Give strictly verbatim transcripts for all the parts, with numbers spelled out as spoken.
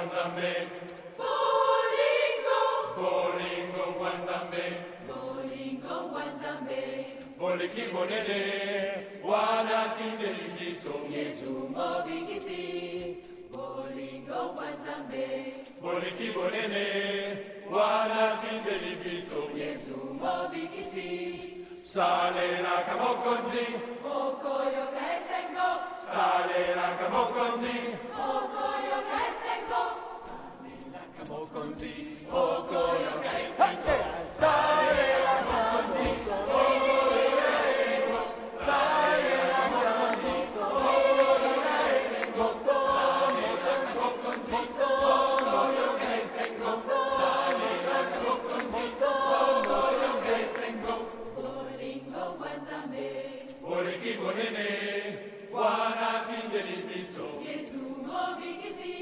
Wanzambe. Bolingo, Bolingo Wanzambe. bolingo wanzambe. Boliki bonene, wana tindelibiso. Yesu mobikisi, bolingo wanzambe. Boliki bonene, wana tindelibiso. Yesu mobikisi, Salela kamokonzi, okoyo kaisengo, salela kamokonzi, okoyo kaisengo. kamokonzi, okoyo kaisengo. Salela kamokonzi, okoyo kaisengo. Salela kamokonzi, okoyo kaisengo. Salela kamokonzi, okoyo kaisengo. Salela kamokonzi, okoyo kaisengo. Bolingo wanzambe. Boliki bonene, wana tindelibiso. Yesu mobikisi,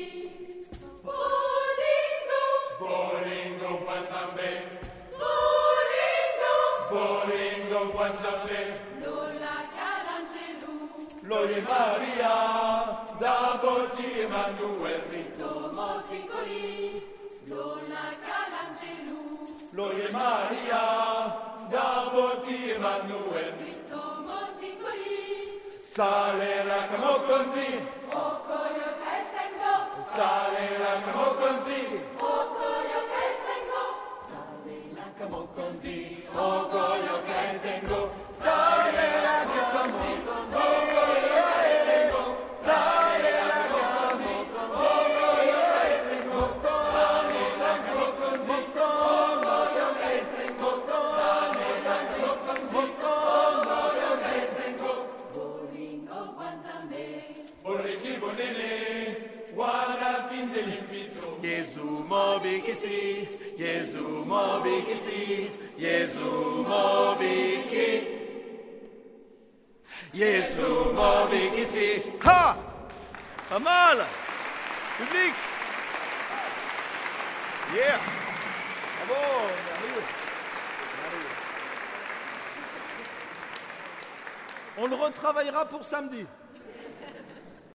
bolingo, Bolingo Wanzambe, bolingo. Bolingo Wanzambe, Lola Calangelo, Lore Maria, da Voci Emanuel, Cristo Sicoli. Lola Calangelo, Lore Maria, da Voci Emanuel, Cristo Sicoli. Salela Kamokonzi, Okoyo Kaisengo, Salela Kamokonzi, Okoyo Kaisengo. Salela Kamokonzi, Okoyo Kaisengo, Salela Kamokonzi, Okoyo Kaisengo, Salela Kamokonzi, Okoyo Kaisengo, Salela Kamokonzi, Okoyo Kaisengo, Salela Kamokonzi, Okoyo Kaisengo. Bolingo Wanzambe, Boleki bonene, wana tindelibiso. Yesu mobikisi, Yesu mobikisi, Yesu mobiki. Yesu mobikisi. Ha! Pas mal! Public! Yeah! Bravo! Merveilleux! Merveilleux. On le retravaillera pour samedi.